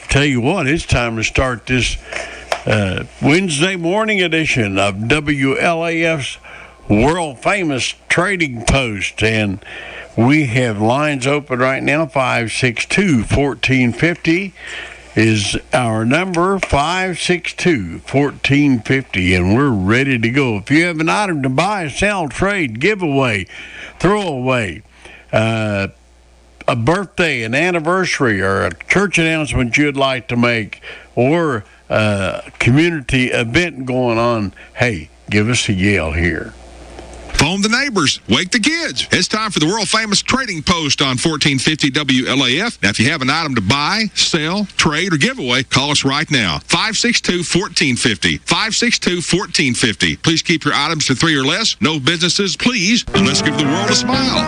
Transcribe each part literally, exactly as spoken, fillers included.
tell you what, it's time to start this uh, Wednesday morning edition of W L A F's world famous Trading Post, and we have lines open right now. Five six two, one four five zero is our number, five six two, one four five zero, and we're ready to go. If you have an item to buy, sell, trade, give away, throw away, uh, a birthday, an anniversary, or a church announcement you'd like to make, or a community event going on, hey, give us a yell here. Phone the neighbors. Wake the kids. It's time for the world-famous Trading Post on fourteen fifty W L A F. Now, if you have an item to buy, sell, trade, or give away, call us right now. five six two, one four five zero. five six two, one four five zero. Please keep your items to three or less. No businesses, please. And let's give the world a smile.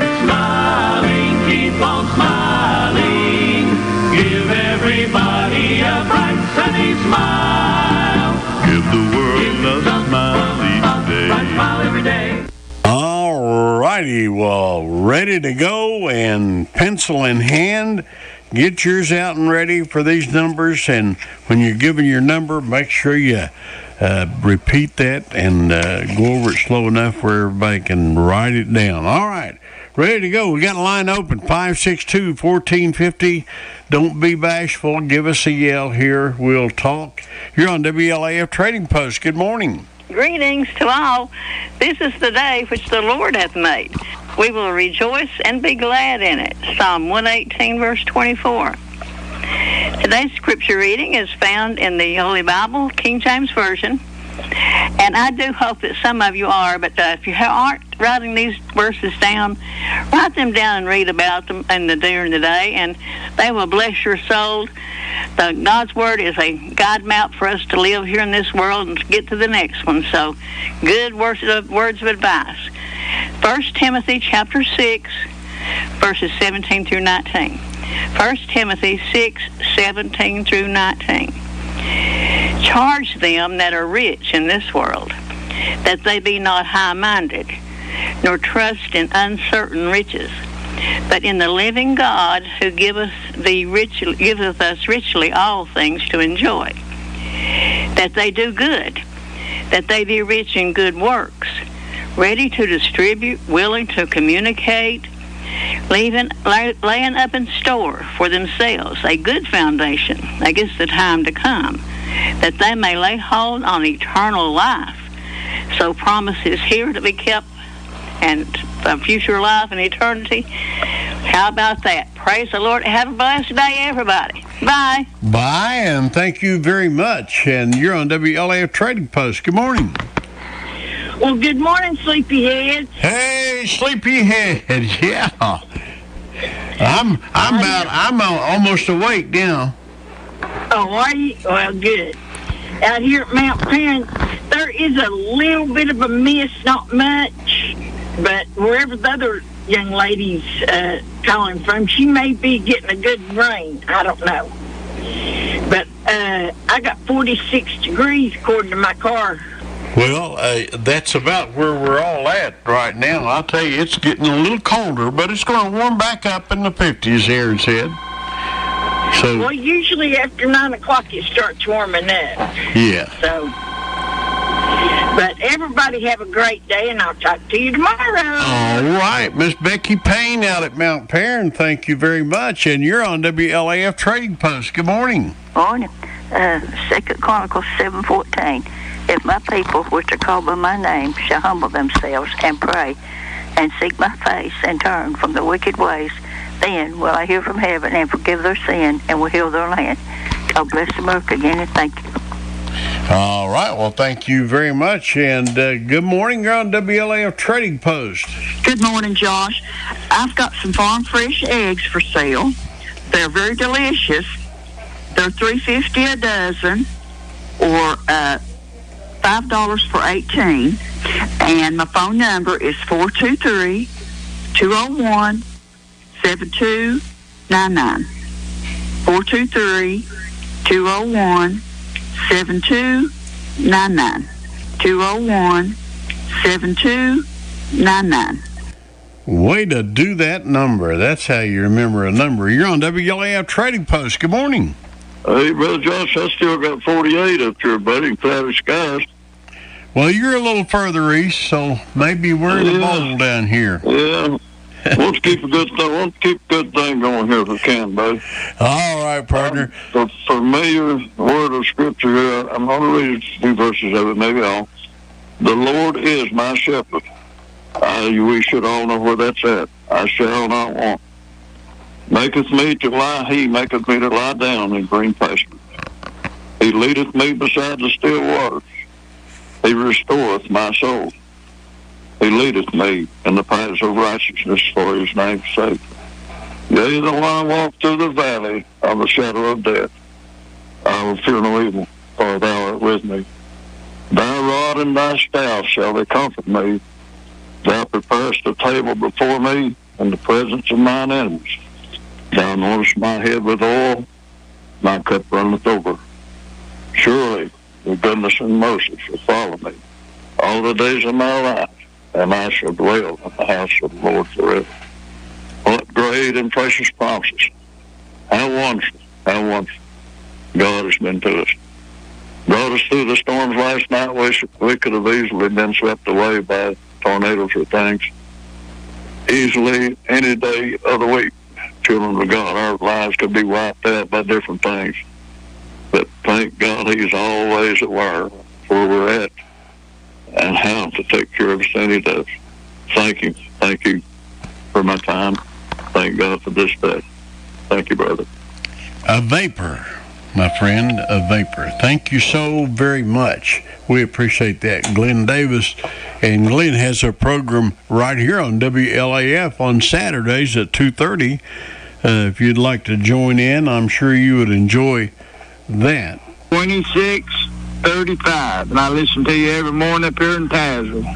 Smiling, keep on smiling. Give everybody a bright, sunny smile. Give the world a smile each day. Bright smile every day. All righty, well, ready to go and pencil in hand. Get yours out and ready for these numbers, and when you're giving your number, make sure you uh, repeat that and uh, go over it slow enough where everybody can write it down. All right, ready to go. We got a line open, five six two, one four five zero. Don't be bashful. Give us a yell here. We'll talk. You're on W L A F Trading Post. Good morning. Greetings to all. This is the day which the Lord hath made. We will rejoice and be glad in it. Psalm one eighteen, verse twenty-four. Today's scripture reading is found in the Holy Bible, King James Version. And I do hope that some of you are, but uh, if you aren't writing these verses down, write them down and read about them in the during the day, and they will bless your soul. The God's Word is a guide map for us to live here in this world and to get to the next one. So, good words of, words of advice. First Timothy chapter six, verses seventeen through nineteen. First Timothy six, seventeen through nineteen. Charge them that are rich in this world, that they be not high-minded, nor trust in uncertain riches, but in the living God who giveth the rich, giveth us richly all things to enjoy. That they do good, that they be rich in good works, ready to distribute, willing to communicate, leaving, lay, laying up in store for themselves a good foundation against the time to come, that they may lay hold on eternal life. So promise is here to be kept, and a future life and eternity. How about that? Praise the Lord. Have a blessed day, everybody. Bye. Bye, and thank you very much. And you're on W L A F Trading Post. Good morning. Well, good morning, sleepyheads. Hey, sleepyhead. Yeah. I'm I'm about I'm almost awake now. Oh, are you? Well, good. Out here at Mount Parent, there is a little bit of a mist, not much, but wherever the other young lady's uh, calling from, she may be getting a good rain. I don't know. But uh, I got forty-six degrees according to my car. Well, uh, that's about where we're all at right now. I'll tell you, it's getting a little colder, but it's going to warm back up in the fifties, Aaron said. So, well, usually after nine o'clock it starts warming up. Yeah. So, but everybody have a great day, and I'll talk to you tomorrow. All right, Miss Becky Payne out at Mount Perrin, thank you very much. And you're on W L A F Trading Post. Good morning. Morning. Uh, Second Chronicles seven fourteen. If my people, which are called by my name, shall humble themselves and pray and seek my face and turn from the wicked ways, then will I hear from heaven and forgive their sin and will heal their land. God bless America again, and thank you. All right. Well, thank you very much. And uh, good morning. You're on W L A F Trading Post. Good morning, Josh. I've got some farm fresh eggs for sale. They're very delicious. They're three fifty a dozen, or uh, five dollars for eighteen. And my phone number is four two three, two oh one, seven two nine nine. four two three, two oh one, seven two nine nine. two oh one, seven two nine nine. Way to do that number. That's how you remember a number. You're on W L A F Trading Post. Good morning. Hey, Brother Josh, I still got forty-eight up here, buddy, in cloudy skies. Well, you're a little further east, so maybe we're in yeah. the bowl down here. Yeah. Let's keep a good thing. Let's keep a good thing going here if we can, buddy. All right, partner. Um, the familiar word of Scripture here, I'm going to read a few verses of it, maybe all. The Lord is my shepherd. Uh, we should all know where that's at. I shall not want. Maketh me to lie, he maketh me to lie down in green pastures. He leadeth me beside the still waters. He restoreth my soul. He leadeth me in the paths of righteousness for his name's sake. Yea, though I walk through the valley of the shadow of death, I will fear no evil, for thou art with me. Thy rod and thy staff shall they comfort me. Thou preparest a table before me in the presence of mine enemies. Thou anointest my head with oil, my cup runneth over. Surely your goodness and mercy shall follow me all the days of my life, and I shall dwell in the house of the Lord forever. What great and precious promises. How wonderful, how wonderful God has been to us. Brought us through the storms last night. We could have easily been swept away by tornadoes or things. Easily any day of the week, children of God, our lives could be wiped out by different things. But thank God he's always aware where we're at and how to take care of us, and he does. Thank you. Thank you for my time. Thank God for this day. Thank you, brother. A vapor, my friend, a vapor. Thank you so very much. We appreciate that. Glenn Davis, and Glenn has a program right here on W L A F on Saturdays at two thirty. Uh, if you'd like to join in, I'm sure you would enjoy that. twenty-six thirty-five, and I listen to you every morning up here in Tazewell.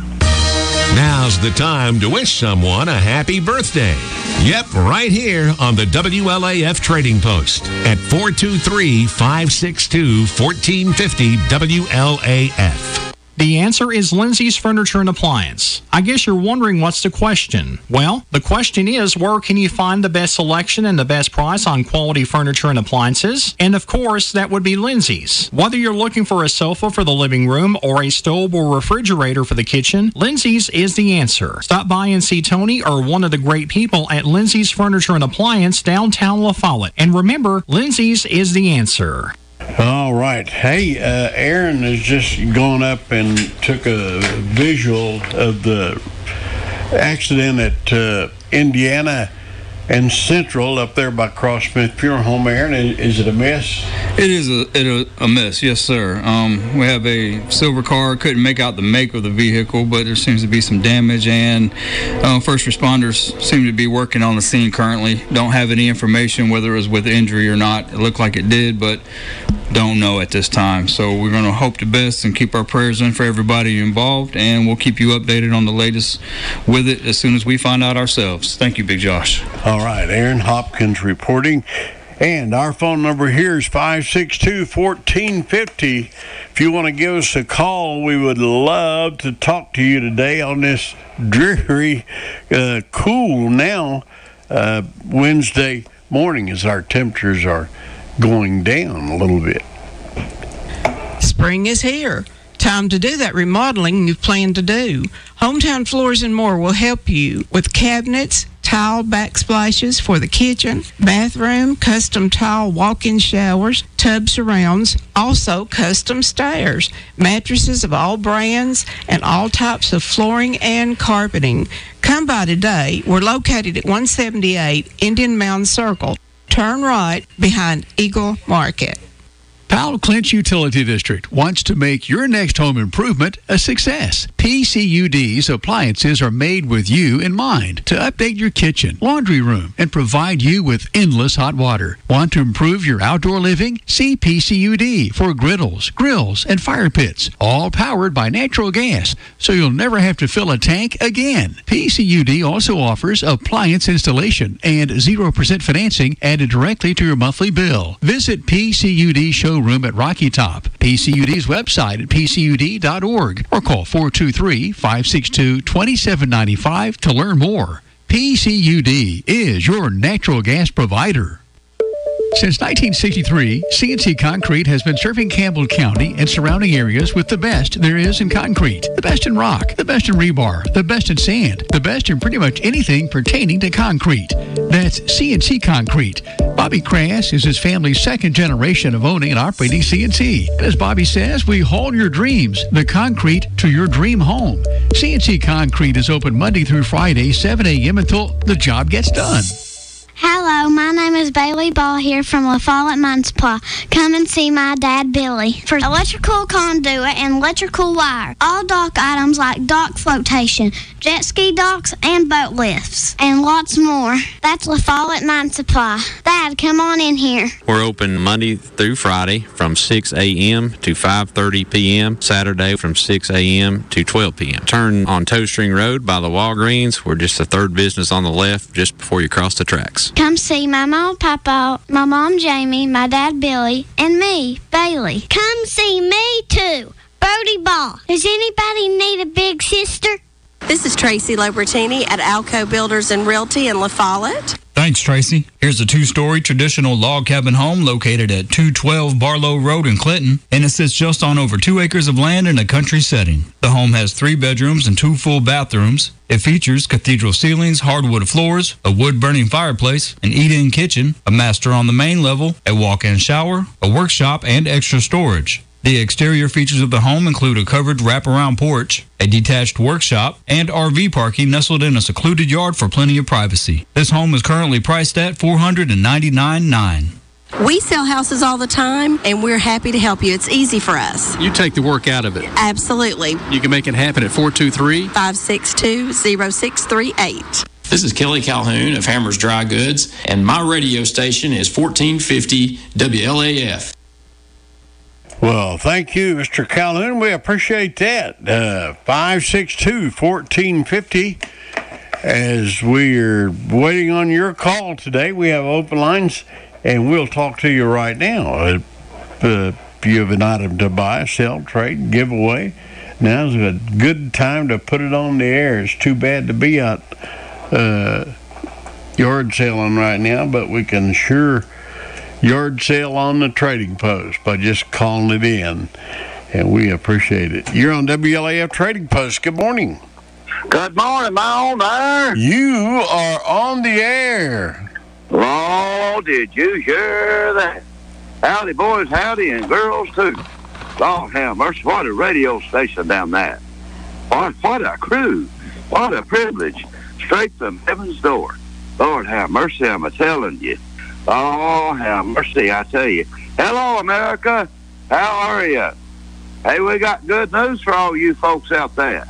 Now's the time to wish someone a happy birthday. Yep, right here on the W L A F Trading Post at four two three, five six two, one four five zero W L A F. The answer is Lindsay's Furniture and Appliance. I guess you're wondering what's the question. Well, the question is, where can you find the best selection and the best price on quality furniture and appliances? And of course, that would be Lindsay's. Whether you're looking for a sofa for the living room or a stove or refrigerator for the kitchen, Lindsay's is the answer. Stop by and see Tony or one of the great people at Lindsay's Furniture and Appliance downtown La Follette. And remember, Lindsay's is the answer. All right. Hey, uh, Aaron has just gone up and took a visual of the accident at uh, Indiana and Central up there by Cross Smith Funeral Home. Aaron, is it a mess? It is a, it a, a mess, yes, sir. Um, we have a silver car. Couldn't make out the make of the vehicle, but there seems to be some damage, and uh, first responders seem to be working on the scene currently. Don't have any information whether it was with injury or not. It looked like it did, but don't know at this time. So we're going to hope the best and keep our prayers in for everybody involved, and we'll keep you updated on the latest with it as soon as we find out ourselves. Thank you, Big Josh. All right, Aaron Hopkins reporting. And our phone number here is five six two, one four five zero. If you want to give us a call, we would love to talk to you today on this dreary, uh, cool now uh, Wednesday morning as our temperatures are going down a little bit. Spring is here. Time to do that remodeling you've planned to do. Hometown Floors and More will help you with cabinets, tile backsplashes for the kitchen, bathroom, custom tile walk-in showers, tub surrounds, also custom stairs, mattresses of all brands, and all types of flooring and carpeting. Come by today. We're located at one seventy-eight Indian Mound Circle. Turn right behind Eagle Market. Powell Clinch Utility District wants to make your next home improvement a success. P C U D's appliances are made with you in mind to update your kitchen, laundry room, and provide you with endless hot water. Want to improve your outdoor living? See P C U D for griddles, grills, and fire pits, all powered by natural gas, so you'll never have to fill a tank again. P C U D also offers appliance installation and zero percent financing added directly to your monthly bill. Visit P C U D Showroom at Rocky Top, P C U D's website at P C U D dot org, or call four two three, five six two, two seven nine five to learn more. P C U D is your natural gas provider. Since nineteen sixty-three, C N C Concrete has been serving Campbell County and surrounding areas with the best there is in concrete. The best in rock, the best in rebar, the best in sand, the best in pretty much anything pertaining to concrete. That's C N C Concrete. Bobby Crass is his family's second generation of owning and operating C N C. And as Bobby says, we haul your dreams, the concrete, to your dream home. C N C Concrete is open Monday through Friday, seven a.m. until the job gets done. Hello, my name is Bailey Ball here from La Follette Mine Supply. Come and see my dad, Billy, for electrical conduit and electrical wire. All dock items like dock flotation, jet ski docks, and boat lifts, and lots more. That's La Follette Mine Supply. Dad, come on in here. We're open Monday through Friday from six a.m. to five thirty p.m., Saturday from six a.m. to twelve p.m. Turn on Toe String Road by the Walgreens. We're just the third business on the left just before you cross the tracks. Come see my mom, Papa, my mom, Jamie, my dad, Billy, and me, Bailey. Come see me, too, Brody Ball. Does anybody need a big sister? This is Tracy Lobertini at Alco Builders and Realty in La Follette. Thanks, Tracy. Here's a two-story traditional log cabin home located at two twelve Barlow Road in Clinton, and it sits just on over two acres of land in a country setting. The home has three bedrooms and two full bathrooms. It features cathedral ceilings, hardwood floors, a wood-burning fireplace, an eat-in kitchen, a master on the main level, a walk-in shower, a workshop, and extra storage. The exterior features of the home include a covered wraparound porch, a detached workshop, and R V parking nestled in a secluded yard for plenty of privacy. This home is currently priced at four hundred ninety-nine thousand nine hundred dollars. We sell houses all the time, and we're happy to help you. It's easy for us. You take the work out of it. Absolutely. You can make it happen at four two three, five six two, zero six three eight. This is Kelly Calhoun of Hammers Dry Goods, and my radio station is fourteen fifty W L A F. Well, thank you, Mister Calhoun. We appreciate that. Uh, five six two, one four five zero. As we're waiting on your call today, we have open lines, and we'll talk to you right now. Uh, uh, if you have an item to buy, sell, trade, give away, now's a good time to put it on the air. It's too bad to be out uh, yard selling right now, but we can sure yard sale on the trading post by just calling it in, and we appreciate it. You're on W L A F Trading Post. Good morning. Good morning, my on there. You are on the air. Oh, did you hear that? Howdy, boys, howdy, and girls, too. Lord have mercy, what a radio station down there. What, what a crew. What a privilege. Straight from heaven's door. Lord have mercy, I'm a-telling you. Oh, have mercy, I tell you. Hello, America. How are you? Hey, we got good news for all you folks out there.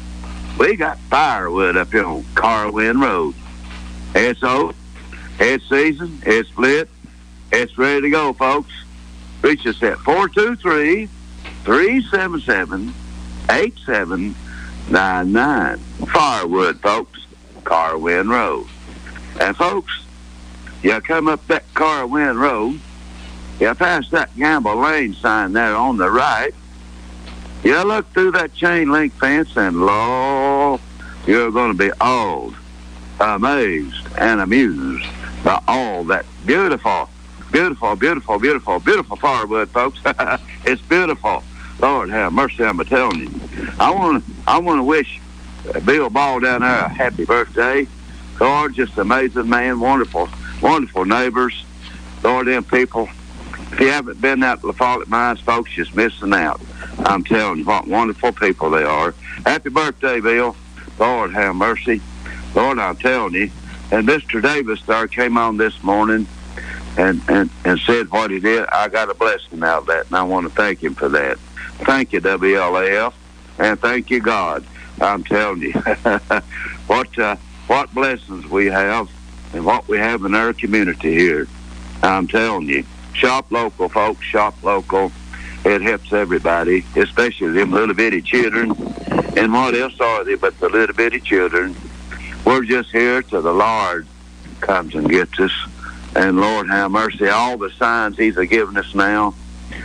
We got firewood up here on Carwin Road. It's old, it's seasoned, it's split, it's ready to go, folks. Reach us at four two three, three seven seven, eight seven nine nine. Firewood, folks, Carwin Road. And, folks, you come up that Carwin Road, you pass that Gamble Lane sign there on the right, you look through that chain link fence, and, Lord, you're going to be awed, amazed, and amused by all that beautiful, beautiful, beautiful, beautiful, beautiful firewood, folks. It's beautiful. Lord have mercy, I'm telling you. I want to I want to wish Bill Ball down there a happy birthday. Lord, just amazing man, wonderful, wonderful neighbors. Lord, them people, if you haven't been out to La Follette Mines, folks, just missing out. I'm telling you what wonderful people they are. Happy birthday, Bill. Lord have mercy. Lord, I'm telling you. And Mister Davis there came on this morning and, and, and said what he did. I got a blessing out of that, and I want to thank him for that. Thank you, W L A F, and thank you, God. I'm telling you, what uh, what blessings we have and what we have in our community here. I'm telling you, shop local, folks, shop local. It helps everybody, especially them little bitty children. And what else are they but the little bitty children? We're just here till the Lord comes and gets us. And Lord have mercy, all the signs he's given us now,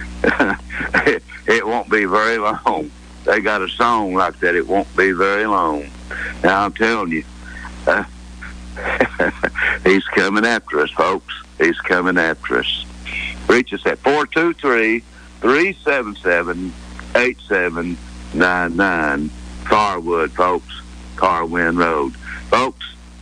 it, it won't be very long. They got a song like that, it won't be very long. Now I'm telling you, uh, he's coming after us, folks. He's coming after us. Reach us at four two three, three seven seven, eight seven nine nine. Carwood, folks. Carwin Road. Folks,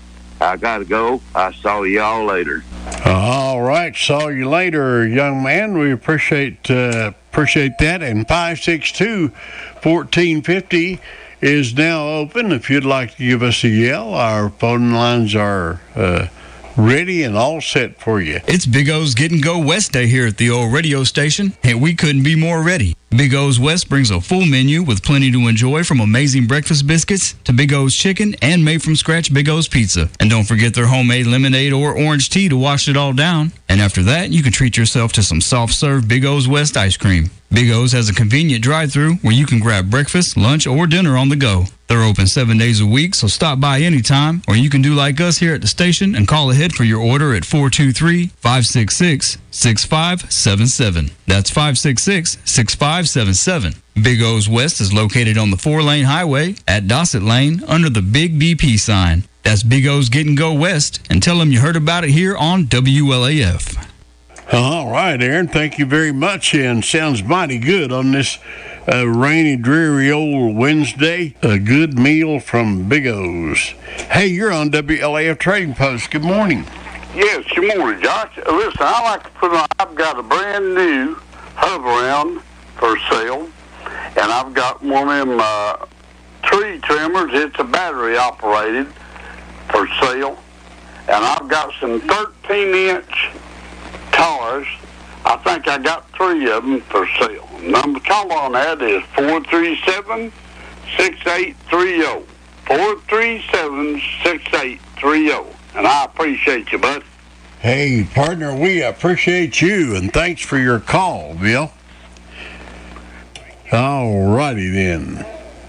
I got to go. I saw y'all later. All right. Saw you later, young man. We appreciate uh, appreciate that. And five six two, one four five zero is now open. If you'd like to give us a yell, our phone lines are uh, ready and all set for you. It's Big O's Get and Go West Day here at the old radio station, and we couldn't be more ready. Big O's West brings a full menu with plenty to enjoy, from amazing breakfast biscuits to Big O's chicken and made-from-scratch Big O's pizza. And don't forget their homemade lemonade or orange tea to wash it all down. And after that, you can treat yourself to some soft-serve Big O's West ice cream. Big O's has a convenient drive-thru where you can grab breakfast, lunch, or dinner on the go. They're open seven days a week, so stop by anytime, or you can do like us here at the station and call ahead for your order at four two three, five six six, six five seven seven. That's five six six, six five seven seven. Big O's West is located on the four-lane highway at Dossett Lane under the Big B P sign. That's Big O's Get and Go West, and tell them you heard about it here on W L A F. All right, Aaron, thank you very much, and sounds mighty good on this uh, rainy, dreary old Wednesday. A good meal from Big O's. Hey, you're on W L A F Trading Post. Good morning. Yes, good morning, Josh. Listen, I like to put on, I've got a brand new Hoveround for sale, and I've got one of them uh, tree trimmers. It's a battery operated for sale, and I've got some thirteen inch tars. I think I got three of them for sale. Number call on that is four three seven, six eight three zero. four three seven, six eight three zero. And I appreciate you, bud. Hey, partner, we appreciate you, and thanks for your call, Bill. All righty then.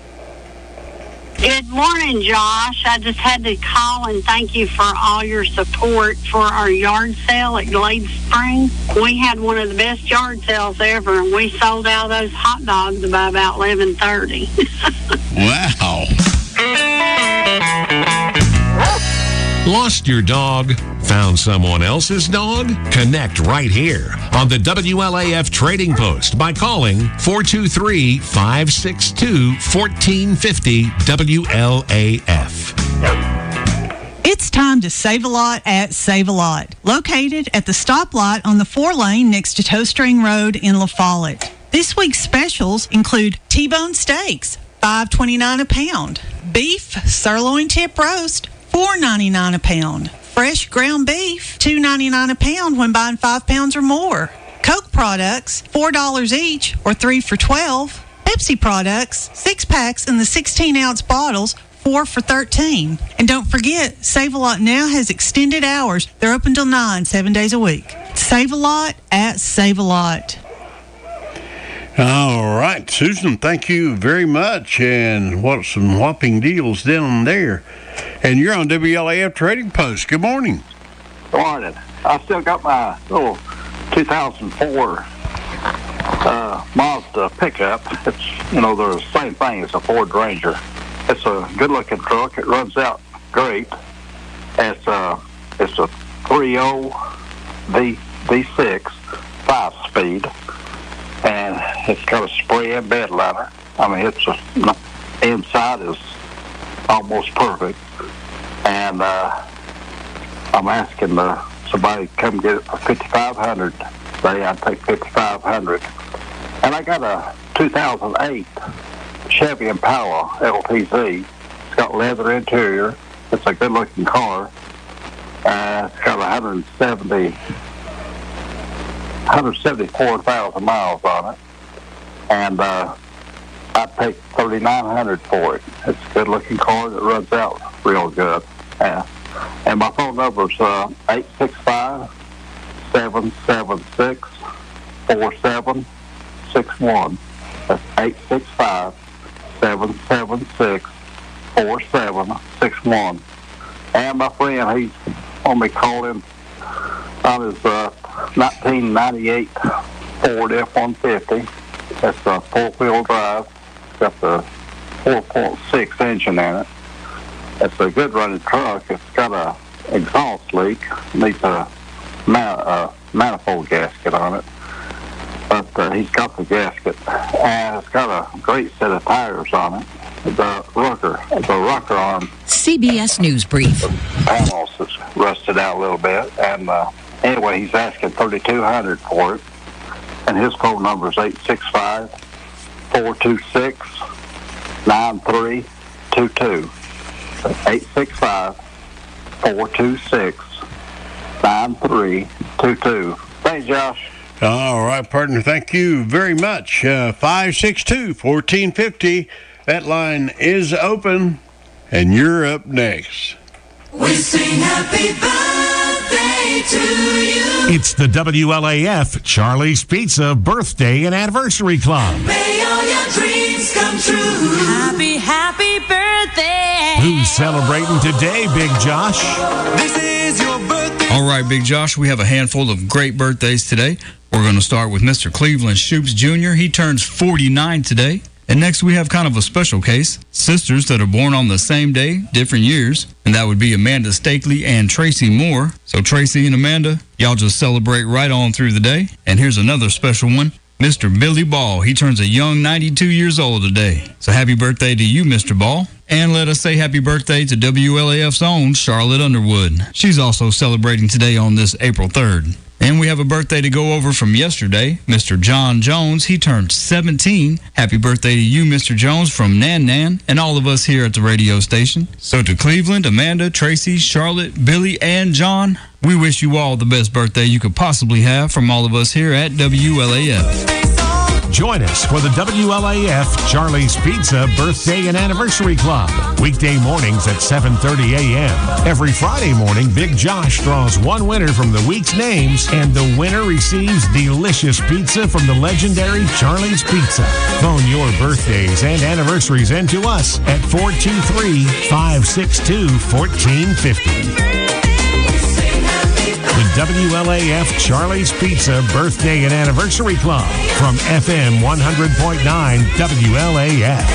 Good morning, Josh. I just had to call and thank you for all your support for our yard sale at Glade Spring. We had one of the best yard sales ever, and we sold out those hot dogs by about eleven thirty. Wow. Lost your dog? Found someone else's dog? Connect right here on the W L A F Trading Post by calling four two three, five six two, one four five zero W L A F. It's time to save a lot at Save a Lot, located at the stoplight on the four lane next to Toe String Road in La Follette. This week's specials include T-bone steaks, five twenty-nine a pound, beef sirloin tip roast, four ninety-nine a pound, fresh ground beef, two ninety-nine a pound when buying five pounds or more. Coke products, four dollars each or three for twelve. Pepsi products, six packs in the sixteen ounce bottles, four for thirteen. And don't forget, Save a Lot now has extended hours. They're open till nine, seven days a week. Save a Lot at Save a Lot. All right, Susan, thank you very much. And what some whopping deals down there. And you're on W L A F Trading Post. Good morning. Good morning. I still got my little two thousand four uh, Mazda pickup. It's, you know, they're the same thing as a Ford Ranger. It's a good-looking truck. It runs out great. It's a, it's a three point oh V, V6, five-speed, and it's got a spray-in bed liner. I mean, it's a, inside is almost perfect. And uh, I'm asking uh, somebody to come get it for fifty-five hundred dollars. Say I'd take fifty-five hundred dollars. And I got a two thousand eight Chevy Impala L T Z. It's got leather interior. It's a good-looking car. Uh, it's got one hundred seventy, one hundred seventy-four thousand miles on it. And uh, I'd pay thirty-nine hundred dollars for it. It's a good-looking car that runs out real good. Uh, and my phone number is uh, eight six five, seven seven six, four seven six one. That's eight six five, seven seven six, four seven six one. And my friend, he's on me calling on his uh, nineteen ninety-eight Ford F one fifty. That's a four-wheel drive. It's got the four point six engine in it. It's a good running truck. It's got a exhaust leak. Needs a ma- uh, manifold gasket on it. But uh, he's got the gasket, and it's got a great set of tires on it. The rocker, the rocker on C B S News Brief. the panels is rusted out a little bit, and uh, anyway, he's asking thirty-two hundred dollars for it, and his phone number is eight six five, four two six, nine three two two. eight six five, four two six, nine three two two. Thanks, Josh. All right, partner. Thank you very much. Uh, five six two, one four five zero. That line is open, and you're up next. We sing happy birthday to you. It's the W L A F Charlie's Pizza Birthday and Anniversary Club. May all your dreams come true. Happy, happy birthday. Who's celebrating today, Big Josh? This is your birthday. All right, Big Josh, we have a handful of great birthdays today. We're going to start with Mister Cleveland Shoops Junior He turns forty-nine today. And next we have kind of a special case. Sisters that are born on the same day, different years. And that would be Amanda Stakely and Tracy Moore. So Tracy and Amanda, y'all just celebrate right on through the day. And here's another special one. Mister Billy Ball. He turns a young ninety-two years old today. So happy birthday to you, Mister Ball. And let us say happy birthday to W L A F's own Charlotte Underwood. She's also celebrating today on this April third. And we have a birthday to go over from yesterday. Mister John Jones, he turned seventeen. Happy birthday to you, Mister Jones, from Nan Nan and all of us here at the radio station. So to Cleveland, Amanda, Tracy, Charlotte, Billy, and John, we wish you all the best birthday you could possibly have from all of us here at W L A F. Join us for the W L A F Charlie's Pizza Birthday and Anniversary Club. Weekday mornings at seven thirty a.m. Every Friday morning, Big Josh draws one winner from the week's names, and the winner receives delicious pizza from the legendary Charlie's Pizza. Phone your birthdays and anniversaries into us at four two three, five six two, one four five zero. The W L A F Charlie's Pizza Birthday and Anniversary Club from F M one hundred point nine W L A F.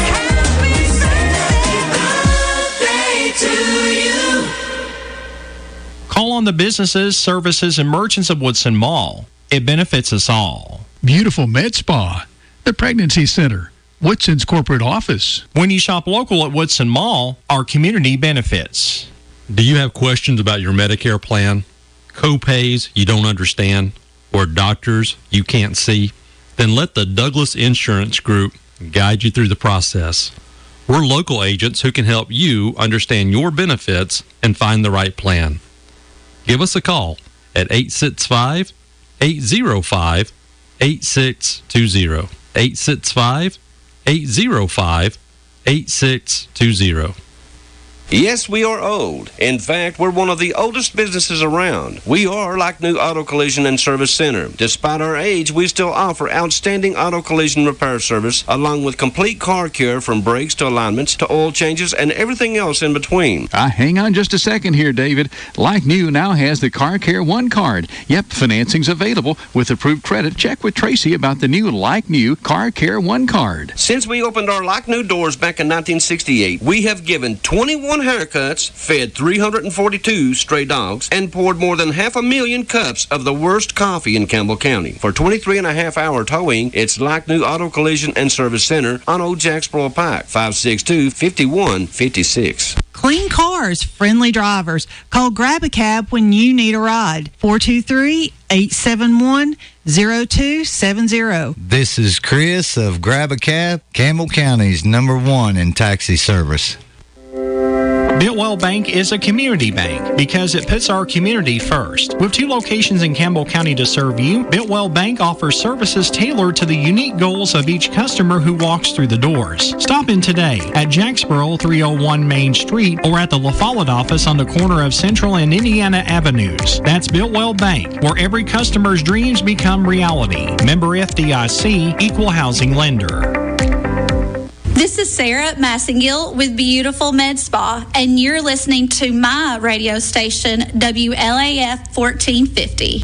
Call on the businesses, services, and merchants of Woodson Mall. It benefits us all. Beautiful Med Spa, the Pregnancy Center, Woodson's corporate office. When you shop local at Woodson Mall, our community benefits. Do you have questions about your Medicare plan? Co-pays you don't understand, or doctors you can't see? Then let the Douglas Insurance Group guide you through the process. We're local agents who can help you understand your benefits and find the right plan. Give us a call at eight six five, eight zero five, eight six two zero. eight six five, eight zero five, eight six two zero. Yes, we are old. In fact, we're one of the oldest businesses around. We are like New Auto Collision and Service Center. Despite our age, we still offer outstanding auto collision repair service, along with complete car care from brakes to alignments to oil changes and everything else in between. Uh, hang on just a second here, David. Like New now has the Car Care One card. Yep, financing's available with approved credit. Check with Tracy about the new Like New Car Care One card. Since we opened our Like New doors back in nineteen sixty-eight, we have given twenty-one haircuts, fed three hundred forty-two stray dogs, and poured more than half a million cups of the worst coffee in Campbell County. For twenty-three and a half hour towing, it's Like New Auto Collision and Service Center on Old Jacksboro Pike, five six two, five one five six. Clean cars, friendly drivers. Call Grab a Cab when you need a ride. four two three, eight seven one, zero two seven zero. This is Chris of Grab a Cab, Campbell County's number one in taxi service. Biltwell Bank is a community bank because it puts our community first. With two locations in Campbell County to serve you, Biltwell Bank offers services tailored to the unique goals of each customer who walks through the doors. Stop in today at Jacksboro three oh one Main Street or at the La Follette office on the corner of Central and Indiana Avenues. That's Biltwell Bank, where every customer's dreams become reality. Member F D I C, Equal Housing Lender. This is Sarah Massengill with Beautiful Med Spa, and you're listening to my radio station, W L A F fourteen fifty.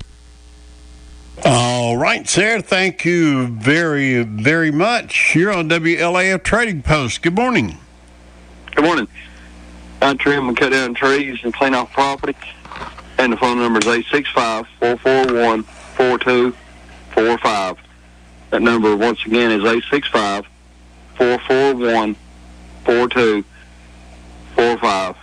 All right, Sarah, thank you very, very much. You're on W L A F Trading Post. Good morning. Good morning. I trim and cut down trees and clean off property. And the phone number is eight six five, four four one, four two four five. That number, once again, is eight six five, four four one, four two four five.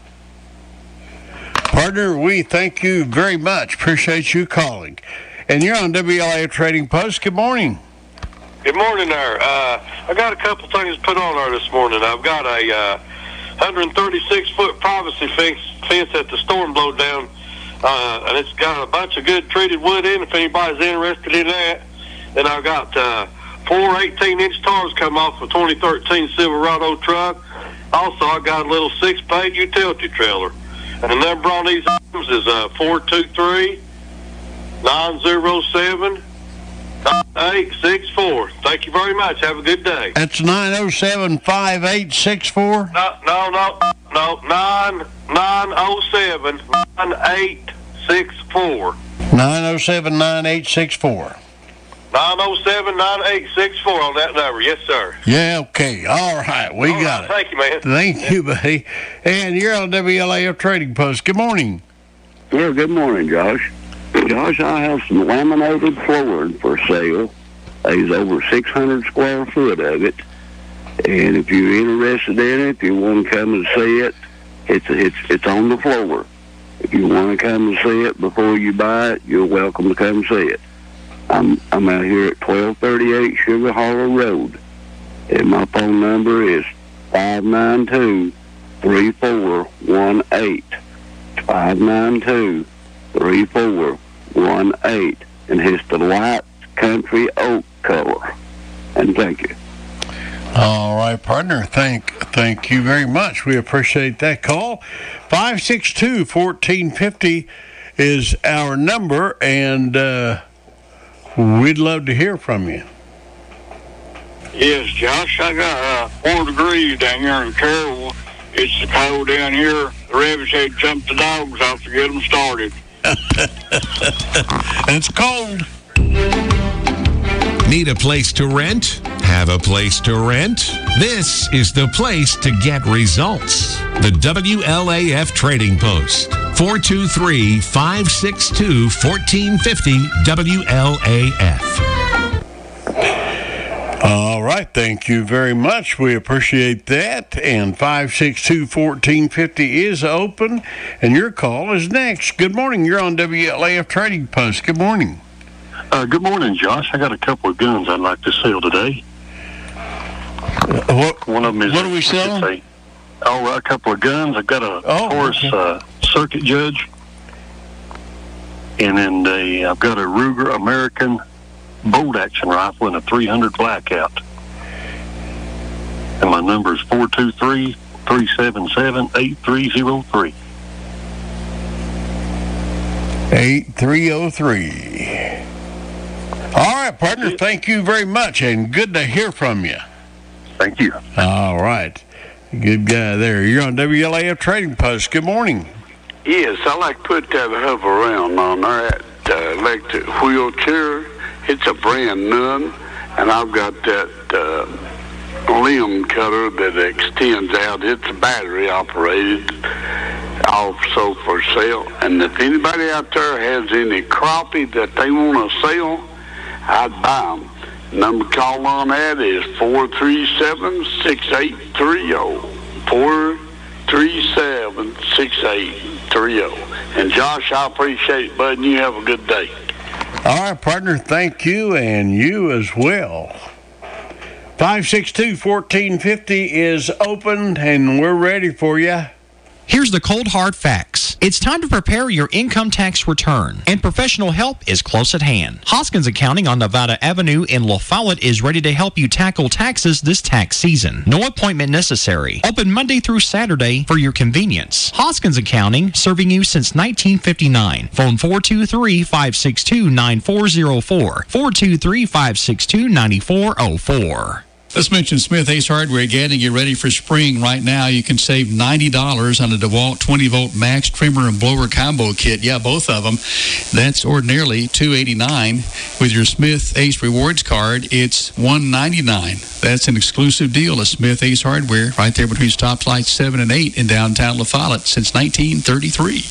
Partner, we thank you very much. Appreciate you calling. And you're on W L A F Trading Post. Good morning. Good morning there. Uh, I got a couple things to put on there this morning. I've got a uh, one hundred thirty-six foot privacy fence, fence that the storm blowed down, uh, and it's got a bunch of good treated wood in if anybody's interested in that. Then I've got uh, four eighteen inch tires come off a twenty thirteen Silverado truck. Also, I got a little six-page utility trailer. And the number on these items is uh, four two three, nine zero seven, nine eight six four. Thank you very much. Have a good day. That's nine oh seven, five eight six four? No, no, no, no, nine oh seven, nine eight six four. nine oh seven, nine eight six four. nine oh seven, nine eight six four on that number. Yes, sir. Yeah, okay. All right. We All got right. it. Thank you, man. Thank you, buddy. And you're on W L A F Trading Post. Good morning. Yeah, good morning, Josh. Josh, I have some laminated flooring for sale. There's over six hundred square foot of it. And if you're interested in it, if you want to come and see it, it's it's it's on the floor. If you want to come and see it before you buy it, you're welcome to come see it. I'm I'm out here at twelve thirty-eight Sugar Hollow Road, and my phone number is five nine two, three four one eight. five nine two, three four one eight, and it's the light country oak color. And thank you. All right, partner. Thank thank you very much. We appreciate that call. five six two, one four five zero is our number, and uh, we'd love to hear from you. Yes, Josh, I got uh, four degrees down here in Carroll. It's the cold down here. The rabbits had jumped the dogs off to get them started. It's cold. Need a place to rent? Have a place to rent? This is the place to get results. The W L A F Trading Post. four two three, five six two, one four five zero W L A F. All right. Thank you very much. We appreciate that. And five six two, one four five zero is open, and your call is next. Good morning. You're on W L A F Trading Post. Good morning. Uh, good morning, Josh. I got a couple of guns I'd like to sell today. Uh, what, One of them is what are we selling? A, oh, a couple of guns. I've got a oh, Taurus okay. uh, Circuit Judge, and then a, I've got a Ruger American bolt action rifle and a three hundred Blackout. And my number is four two three, three seven seven, eight three zero three. eight three zero three. All right, partner, thank you very much, and good to hear from you. Thank you. All right. Good guy there. You're on W L A F Trading Post. Good morning. Yes, I like to put that hover around on there at uh, electric wheelchair. It's a brand new, and I've got that uh, limb cutter that extends out. It's battery operated, also for sale. And if anybody out there has any crappie that they want to sell, I'd buy them. Number call on that is four three seven, six eight three zero. four three seven, six eight three zero. And Josh, I appreciate it, bud, and you have a good day. All right, partner, thank you, and you as well. five six two, one four five zero is open, and we're ready for you. Here's the cold hard facts. It's time to prepare your income tax return, and professional help is close at hand. Hoskins Accounting on Nevada Avenue in La Follette is ready to help you tackle taxes this tax season. No appointment necessary. Open Monday through Saturday for your convenience. Hoskins Accounting, serving you since nineteen fifty-nine. Phone four two three, five six two, nine four zero four. four two three, five six two, nine four zero four. Let's mention Smith Ace Hardware again and get ready for spring. Right now, you can save ninety dollars on a DeWalt twenty volt max trimmer and blower combo kit. Yeah, both of them. That's ordinarily two hundred eighty-nine dollars. With your Smith Ace Rewards card, it's one hundred ninety-nine dollars. That's an exclusive deal at Smith Ace Hardware, right there between stoplights seven and eight in downtown La Follette since nineteen thirty-three.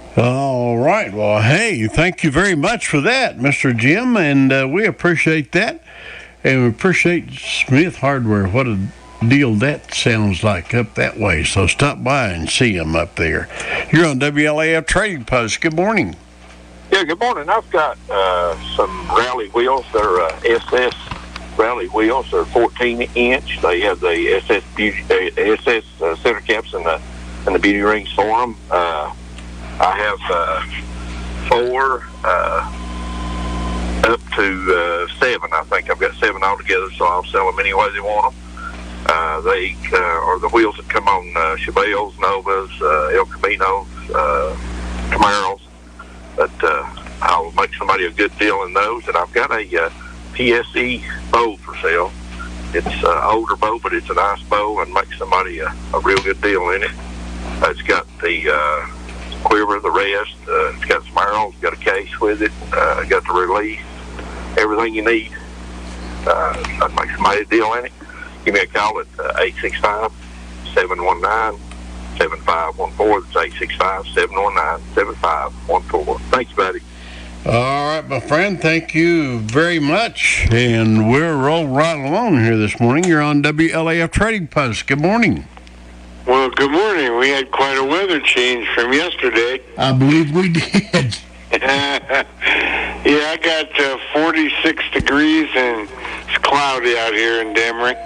All right. Well, hey, thank you very much for that, Mister Jim, and uh, we appreciate that. And we appreciate Smith Hardware. What a deal that sounds like up that way. So stop by and see them up there. You're on W L A F Trading Post. Good morning. Yeah, good morning. I've got uh, some rally wheels. They're uh, S S rally wheels. They're fourteen inch. They have the S S beauty, uh, S S uh, center caps and the and the beauty rings for them. Uh, I have uh, four uh, up to uh, seven. I think I've got seven altogether, so I'll sell them any way they want them. Uh, they uh, are the wheels that come on uh, Chevelles, Novas, uh, El Caminos, uh, Camaros. But uh, I'll make somebody a good deal in those. And I've got a uh, P S E bow for sale. It's an uh, older bow, but it's a nice bow, and make somebody a, a real good deal in it. Uh, it's got the uh, quiver, the rest. Uh, it's got some arrows. It's got a case with it. Uh, got the release. Everything you need. Uh, I'd make somebody a deal in it. Give me a call at uh, eight six five, seven one nine, seven five one four. That's eight six five, seven one nine, seven five one four. Thanks, buddy. All right, my friend. Thank you very much. And we're rolling right along here this morning. You're on W L A F Trading Post. Good morning. Well, good morning. We had quite a weather change from yesterday. I believe we did. Yeah, I got uh, forty-six degrees, and it's cloudy out here in Demery.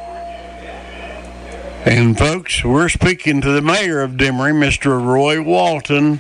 And, folks, we're speaking to the mayor of Demery, Mister Roy Walton.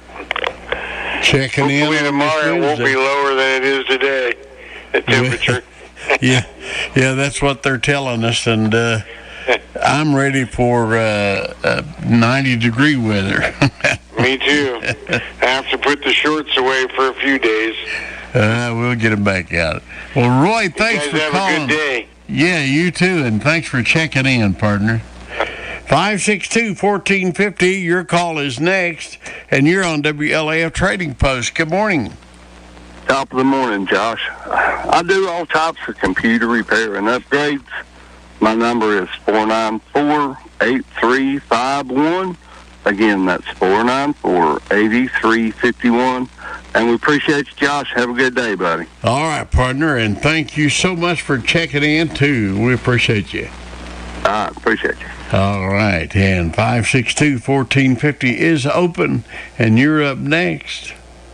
Checking in. Hopefully tomorrow it won't be lower than it is today, the temperature. yeah, yeah, that's what they're telling us, and uh, I'm ready for uh, uh, ninety-degree weather. Me too. I have to put the shorts away for a few days. Uh, we'll get them back out. Well, Roy, thanks you for guys have calling. a good day. Yeah, you too, and thanks for checking in, partner. five six two, one four five zero, your call is next, and you're on W L A F Trading Post. Good morning. Top of the morning, Josh. I do all types of computer repair and upgrades. My number is four nine four, eight three five one. Again, that's four nine four, eight three five one. And we appreciate you, Josh. Have a good day, buddy. All right, partner, and thank you so much for checking in, too. We appreciate you. All right, appreciate you. All right, and five six two, one four five zero is open, and you're up next.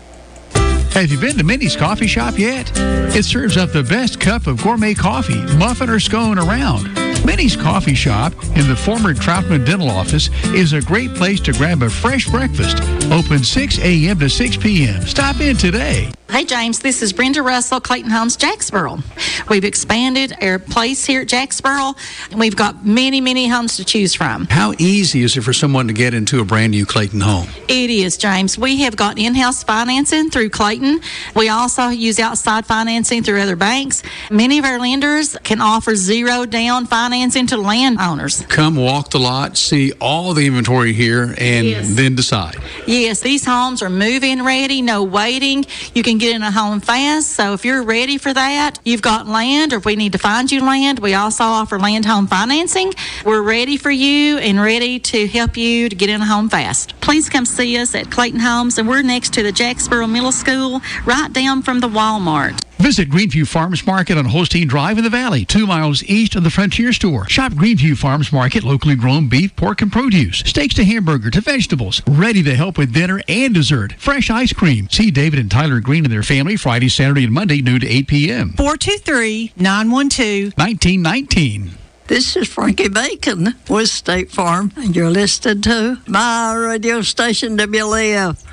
Have you been to Minnie's Coffee Shop yet? It serves up the best cup of gourmet coffee, muffin, or scone around. Minnie's Coffee Shop in the former Troutman Dental Office is a great place to grab a fresh breakfast. Open six a.m. to six p.m. Stop in today. Hey, James, this is Brenda Russell, Clayton Homes, Jacksboro. We've expanded our place here at Jacksboro, and we've got many, many homes to choose from. How easy is it for someone to get into a brand new Clayton home? It is, James. We have got in-house financing through Clayton. We also use outside financing through other banks. Many of our lenders can offer zero down financing to landowners. Come walk the lot, see all the inventory here, and Yes. then decide. Yes, these homes are move-in ready, no waiting. You can get in a home fast, so if you're ready for that, you've got land, or if we need to find you land, we also offer land home financing. We're ready for you and ready to help you to get in a home fast. Please come see us at Clayton Homes, and we're next to the Jacksboro Middle School, right down from the Walmart. Visit Greenview Farmers Market on Holstein Drive in the Valley, two miles east of the Frontier Store. Shop Greenview Farmers Market, locally grown beef, pork, and produce. Steaks to hamburger to vegetables. Ready to help with dinner and dessert. Fresh ice cream. See David and Tyler Green and their family Friday, Saturday, and Monday, noon to eight p.m. four two three, nine one two, one nine one nine. This is Frankie Bacon with State Farm, and you're listening to my radio station, W L A F.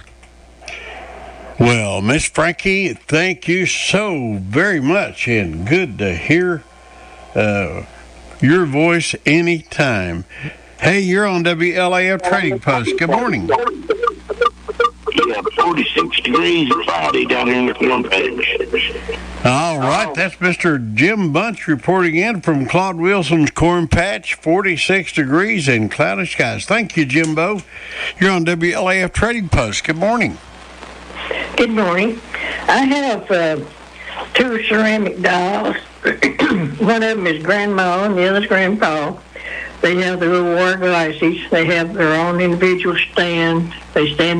Well, Miss Frankie, thank you so very much, and good to hear uh, your voice anytime. Hey, you're on W L A F Trading Post. Good morning. Yeah, forty-six degrees and cloudy down here in the Corn Patch. All right, that's Mister Jim Bunch reporting in from Claude Wilson's Corn Patch, forty-six degrees and cloudy skies. Thank you, Jimbo. You're on W L A F Trading Post. Good morning. Good morning. I have uh, two ceramic dolls. One of them is Grandma and the other is Grandpa. They have their little water glasses. They have their own individual stand. They stand about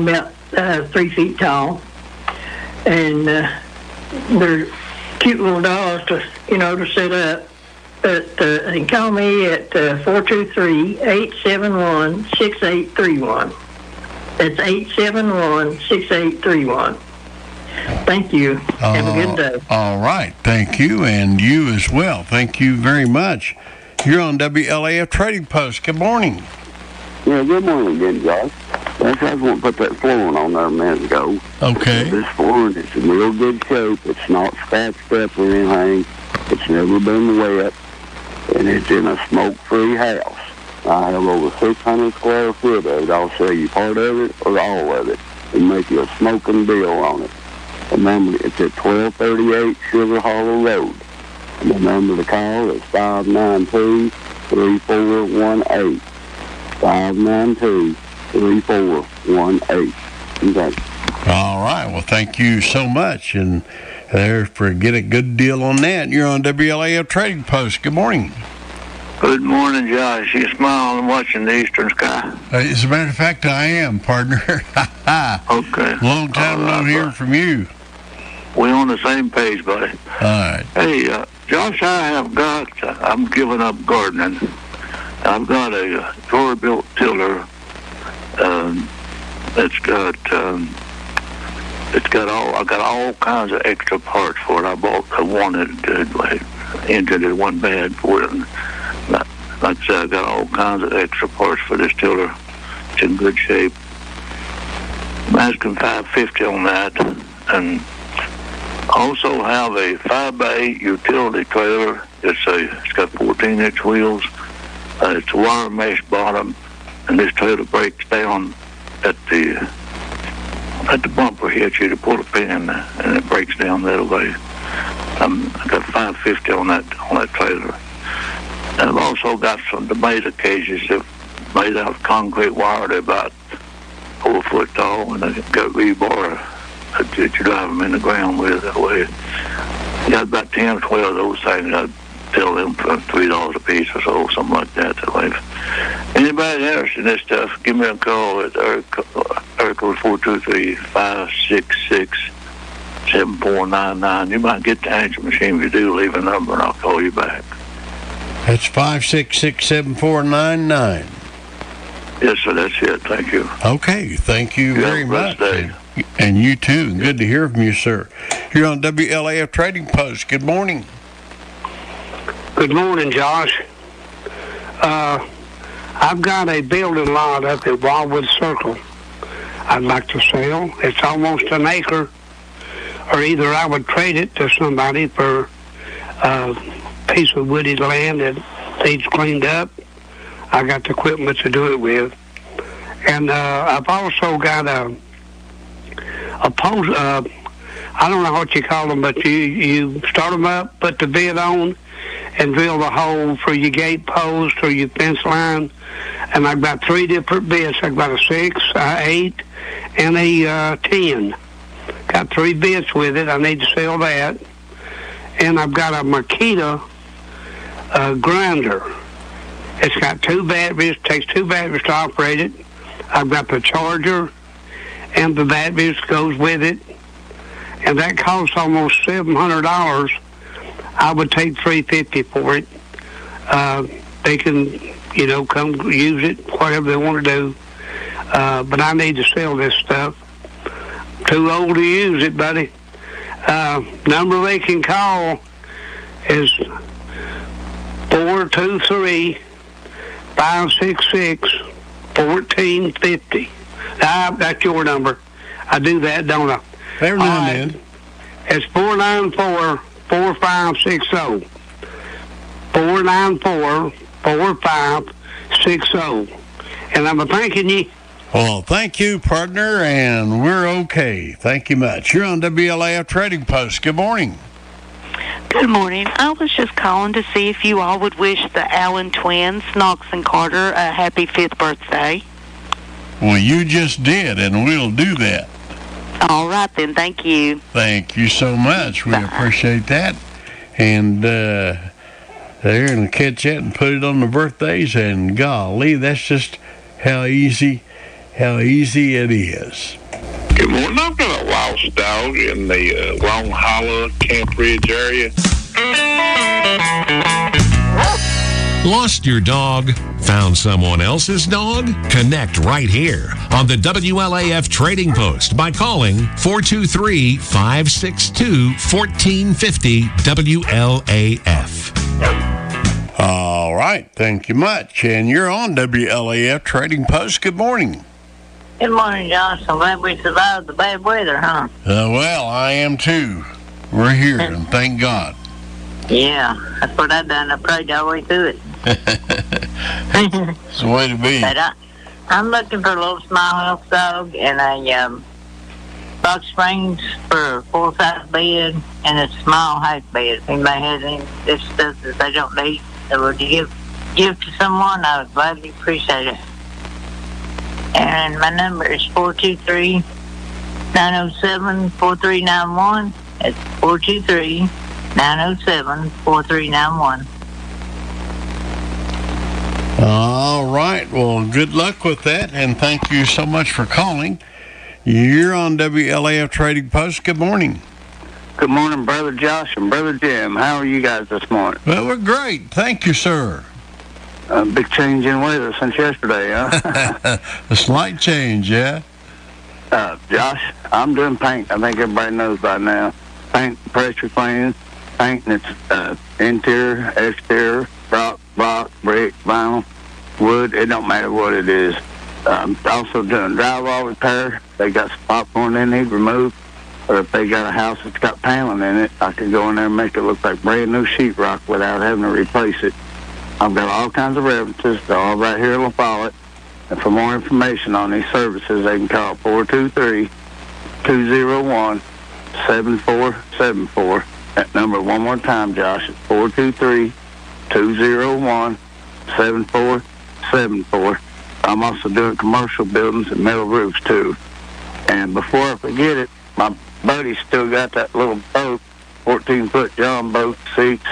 uh, three feet tall, and uh, they're cute little dolls to, you know, to set up. But uh, they can call me at uh, four two three, eight seven one, six eight three one. That's eight seven one, six eight three one. Thank you. Have a good day. Uh, all right. Thank you, and you as well. Thank you very much. You're on W L A F Trading Post. Good morning. Yeah, good morning again, Josh. That's I was going to put that flooring on there a minute ago. Okay. This flooring is in real good shape. It's not scratched up or anything. It's never been wet, and it's in a smoke-free house. I have over six hundred square foot of it. I'll sell you part of it or all of it and make you a smoking deal on it. The number, it's at twelve thirty-eight Sugar Hollow Road. And the number to call is five nine two, three four one eight. five nine two, three four one eight. Okay. All right. Well, thank you so much. And there for get a good deal on that. You're on W L A F Trading Post. Good morning. Good morning, Josh. You smiling watching the eastern sky? Uh, as a matter of fact, I am, partner. Okay. Long time right, no hearing from you. We're on the same page, buddy. All right. Hey, uh, Josh, I have got, uh, I'm giving up gardening. I've got a uh, drawer-built tiller um, that's got, um, it's got all, I got all kinds of extra parts for it. I bought, I wanted it, like, engine it wasn't bad for it. And like, like I said, I got all kinds of extra parts for this tiller. It's in good shape. I'm asking five fifty on that, and also have a five by eight utility trailer. It's a, it's got fourteen inch wheels. Uh, it's a wire mesh bottom, and this trailer breaks down at the at the bumper hitch. You to pull a pin, and it breaks down that way. Um, I got five fifty on that on that trailer. And I've also got some tomato cages that made out of concrete wire. They're about four foot tall, and they've got rebar that you drive them in the ground with that way. You got about ten or twelve of those things. I'd sell them for three dollars a piece or so, something like that. That way. Anybody interested in this stuff, give me a call at area code four two three, five six six, seven four nine nine. You might get the answer machine. If you do, leave a number, and I'll call you back. That's five six six, seven four nine nine. Yes, sir, that's it. Thank you. Okay, thank you, you very much. And, and you too. Good to hear from you, sir. You're on W L A F Trading Post. Good morning. Good morning, Josh. Uh, I've got a building lot up at Wildwood Circle I'd like to sell. It's almost an acre, or either I would trade it to somebody for a piece of wooded land that needs cleaned up. I got the equipment to do it with. And uh, I've also got a, a post, uh, I don't know what you call them, but you, you start them up, put the bid on, and drill the hole for your gate post or your fence line. And I've got three different bits. I've got a six, a eight, and a uh, ten. Got three bits with it. I need to sell that. And I've got a Makita uh, grinder. It's got two batteries. Takes two batteries to operate it. I've got the charger and the batteries goes with it. And that costs almost seven hundred dollars. I would take three fifty for it. Uh, they can, you know, come use it, whatever they want to do. Uh, but I need to sell this stuff. Too old to use it, buddy. Uh, number they can call is four two three, five six six, one four five zero. Ah, that's your number. I do that, don't I? Every now and then. It's four nine four, four five six zero. four nine four, four five six zero. And I'm thanking you. Well, thank you, partner, and we're okay. Thank you much. You're on W L A F Trading Post. Good morning. Good morning. I was just calling to see if you all would wish the Allen twins, Knox and Carter, a happy fifth birthday. Well, you just did, and we'll do that. All right, then. Thank you. Thank you so much. We Bye. appreciate that. And uh, they're going to catch that and put it on the birthdays, and golly, that's just how easy, how easy it is. Good morning. I've got a lost dog in the uh, Long Hollow Camp Ridge area. Lost your dog? Found someone else's dog? Connect right here on the W L A F Trading Post by calling four two three, five six two, one four five zero W L A F. All right. Thank you much. And you're on W L A F Trading Post. Good morning. Good morning, Josh. I'm glad we survived the bad weather, huh? Uh, well, I am too. We're here, and thank God. Yeah, that's what I done. I prayed all the way through it. It's the way to be. But I, I'm looking for a little small house dog and a um, box springs for a full-size bed and a small house bed. If anybody has any this stuff that they don't need that would give give to someone, I would gladly appreciate it. And my number is four two three, nine oh seven, four three nine one. It's four two three, nine oh seven, four three nine one. All right. Well, good luck with that, and thank you so much for calling. You're on W L A F Trading Post. Good morning. Good morning, Brother Josh and Brother Jim. How are you guys this morning? Well, we're great. Thank you, sir. A big change in weather since yesterday, huh? A slight change, yeah? Uh, Josh, I'm doing paint. I think everybody knows by now. Paint, pressure cleaning, painting its uh, interior, exterior, rock, rock, brick, vinyl, wood. It don't matter what it is. Um, also doing drywall repair. They got some popcorn they need removed. Or if they got a house that's got paneling in it, I can go in there and make it look like brand new sheetrock without having to replace it. I've got all kinds of references. They're all right here in La Follette. And for more information on these services, they can call four two three, two oh one, seven four seven four. That number one more time, Josh. It's four two three, two oh one, seven four seven four. I'm also doing commercial buildings and metal roofs, too. And before I forget it, my buddy's still got that little boat, fourteen-foot John boat, seats.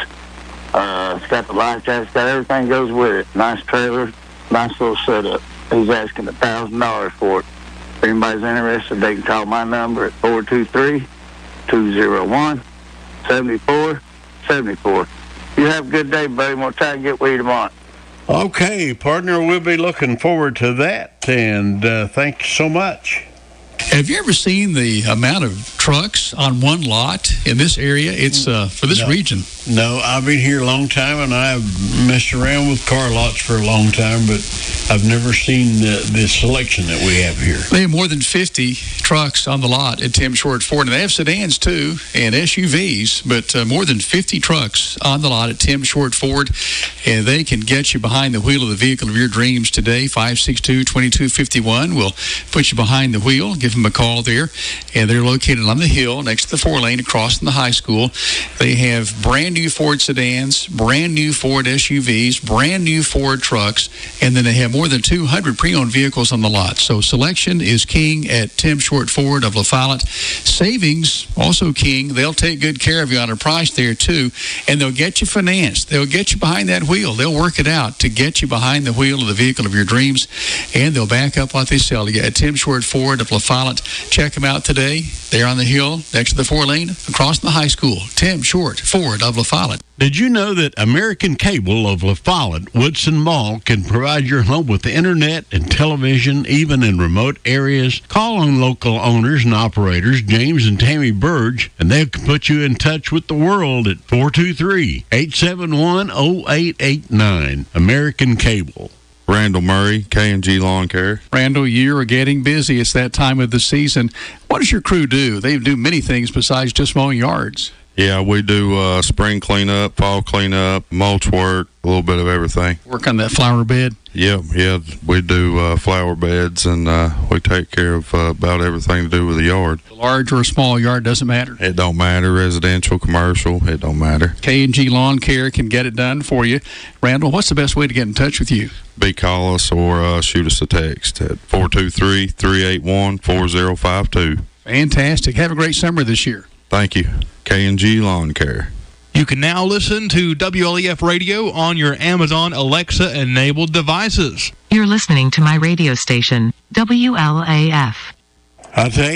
Uh, it's got the life jacket, it's got everything goes with it. Nice trailer, nice little setup. He's asking a thousand dollars for it. If anybody's interested, they can call my number at four two three, two oh one, seven four seven four. You have a good day, buddy. We'll try to get with you tomorrow. Okay, partner, we'll be looking forward to that, and uh, thank you so much. Have you ever seen the amount of trucks on one lot in this area? It's uh, for this no. region. No, I've been here a long time, and I've messed around with car lots for a long time, but I've never seen the, the selection that we have here. They have more than fifty trucks on the lot at Tim Short Ford, and they have sedans too and S U Vs, but uh, more than fifty trucks on the lot at Tim Short Ford, and they can get you behind the wheel of the vehicle of your dreams today. five six two, two two five one will put you behind the wheel. Give them a call there, and they're located on the hill next to the four lane across from the high school. They have brand new Ford sedans, brand new Ford S U Vs, brand new Ford trucks, and then they have more than two hundred pre-owned vehicles on the lot. So selection is king at Tim Short Ford of La Follette. Savings also king. They'll take good care of you on a price there too, and they'll get you financed. They'll get you behind that wheel. They'll work it out to get you behind the wheel of the vehicle of your dreams, and they'll back up what they sell to you at Tim Short Ford of La Follette. Check them out today. They're on the hill next to the four lane across the high school. Tim Short Ford of La Follette. Did you know that American Cable of La Follette, Woodson Mall, can provide your home with the internet and television, even in remote areas? Call on local owners and operators, James and Tammy Burge, and they can put you in touch with the world at four two three, eight seven one, oh eight eight nine. American Cable. Randall Murray, K and G Lawn Care. Randall, you're getting busy. It's that time of the season. What does your crew do? They do many things besides just mowing yards. Yeah, we do uh, spring cleanup, fall cleanup, mulch work, a little bit of everything. Work on that flower bed? Yeah, yeah. We do uh, flower beds, and uh, we take care of uh, about everything to do with the yard. A large or a small yard, doesn't matter? It don't matter. Residential, commercial, it don't matter. K and G Lawn Care can get it done for you. Randall, what's the best way to get in touch with you? Be call us or uh, shoot us a text at four two three, three eight one, four oh five two. Fantastic. Have a great summer this year. Thank you. K and G Lawn Care. You can now listen to W L A F Radio on your Amazon Alexa-enabled devices. You're listening to my radio station, W L A F. I tell you,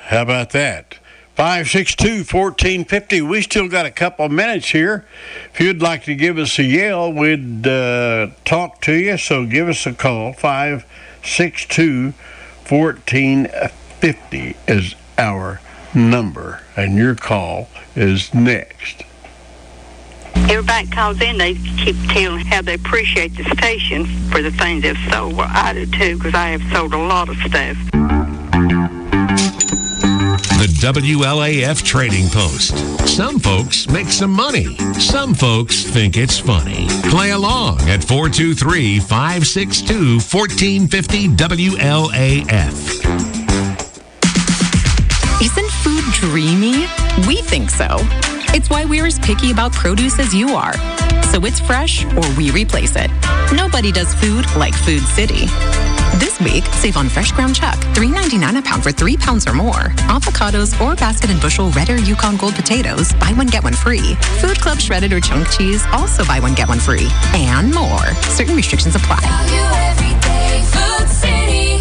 How about that? five six two, one four five zero. We still got a couple of minutes here. If you'd like to give us a yell, we'd uh, talk to you. So give us a call. five six two, one four five zero is our number, and your call is next. Everybody calls in, they keep telling how they appreciate the station for the things they've sold. Well, I do too, because I have sold a lot of stuff. The W L A F Trading Post. Some folks make some money. Some folks think it's funny. Play along at four two three, five six two, one four five zero W L A F. Isn't food dreamy? We think so. It's why we're as picky about produce as you are. So it's fresh or we replace it. Nobody does food like Food City. This week, save on fresh ground chuck, three ninety-nine a pound for three pounds or more. Avocados or basket and bushel red or Yukon Gold potatoes, buy one, get one free. Food Club shredded or chunk cheese, also buy one, get one free. And more. Certain restrictions apply. Food City.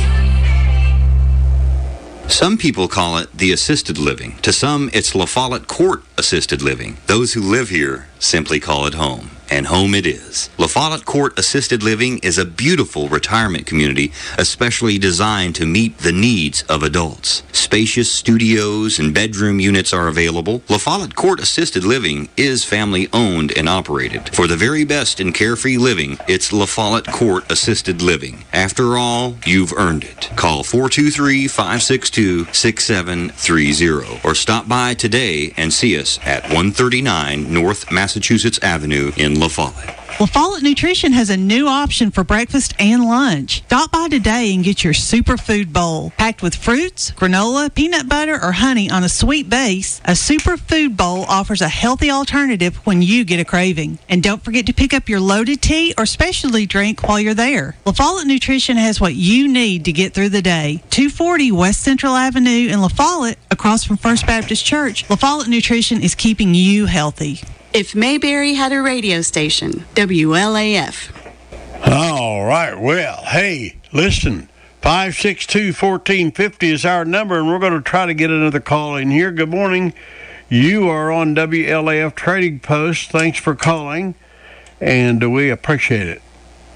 Some people call it the assisted living. To some, it's La Follette Court Assisted Living. Those who live here simply call it home. And home it is. La Follette Court Assisted Living is a beautiful retirement community, especially designed to meet the needs of adults. Spacious studios and bedroom units are available. La Follette Court Assisted Living is family owned and operated. For the very best in carefree living, it's La Follette Court Assisted Living. After all, you've earned it. Call four two three, five six two, six seven three zero or stop by today and see us at one thirty-nine North Massachusetts Avenue in La Follette. La Follette Nutrition has a new option for breakfast and lunch. Stop by today and get your superfood bowl. Packed with fruits, granola, peanut butter, or honey on a sweet base, a superfood bowl offers a healthy alternative when you get a craving. And don't forget to pick up your loaded tea or specialty drink while you're there. La Follette Nutrition has what you need to get through the day. two forty West Central Avenue in La Follette, across from First Baptist Church. La Follette Nutrition is keeping you healthy. If Mayberry had a radio station, W L A F. All right. Well, hey, listen, five six two, one four five zero is our number, and we're going to try to get another call in here. Good morning. You are on W L A F Trading Post. Thanks for calling, and we appreciate it.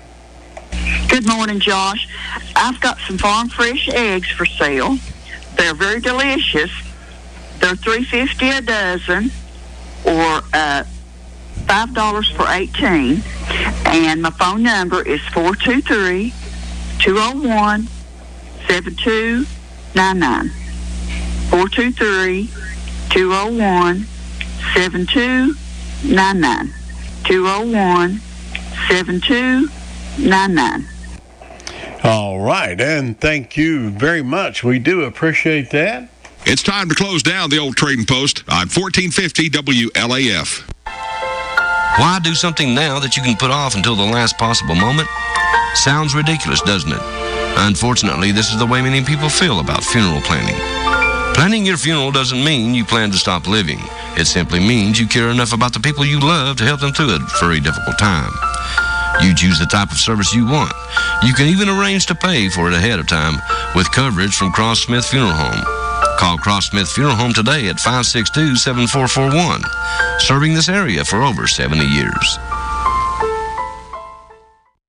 Good morning, Josh. I've got some farm fresh eggs for sale. They're very delicious. They're three fifty a dozen, or uh, five dollars for eighteen. And my phone number is four two three, two oh one, seven two nine nine. four two three, two oh one, seven two nine nine. two oh one, seven two nine nine. All right, and thank you very much. We do appreciate that. It's time to close down the old Trading Post on fourteen fifty W L A F. Why do something now that you can put off until the last possible moment? Sounds ridiculous, doesn't it? Unfortunately, this is the way many people feel about funeral planning. Planning your funeral doesn't mean you plan to stop living. It simply means you care enough about the people you love to help them through a very difficult time. You choose the type of service you want. You can even arrange to pay for it ahead of time with coverage from Cross Smith Funeral Home. Call Cross Smith Funeral Home today at five six two, seven four four one, serving this area for over seventy years.